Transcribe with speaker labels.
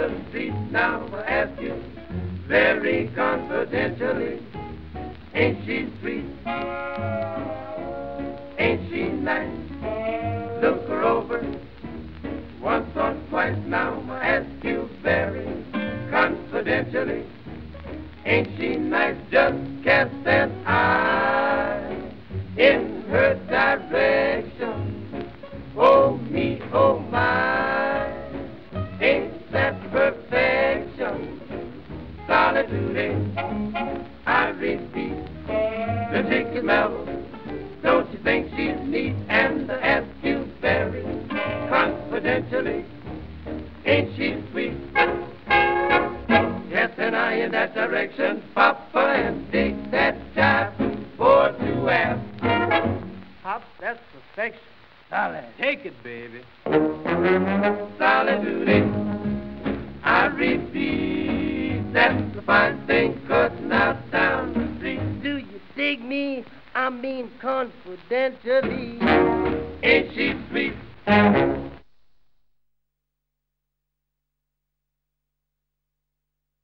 Speaker 1: the street now, I ask you very confidentially. Ain't she sweet? Ain't she nice? Look her over once or twice now, I ask you very confidentially. Ain't she nice? Just cast an eye in her direction. Oh me, oh my, ain't that perfection? Solitude, I repeat, the ticket mellow. Don't you think she's neat? And I ask you very confidentially, ain't she sweet? Yes, and I in that direction, Papa, and take that jive for to ask.
Speaker 2: Pop, that's perfection.
Speaker 1: Solid.
Speaker 2: Take it, baby.
Speaker 1: Solitude, I repeat, that's the fine thing cutting out down the street.
Speaker 2: Do you dig me? I mean confidentially.
Speaker 1: Ain't she sweet?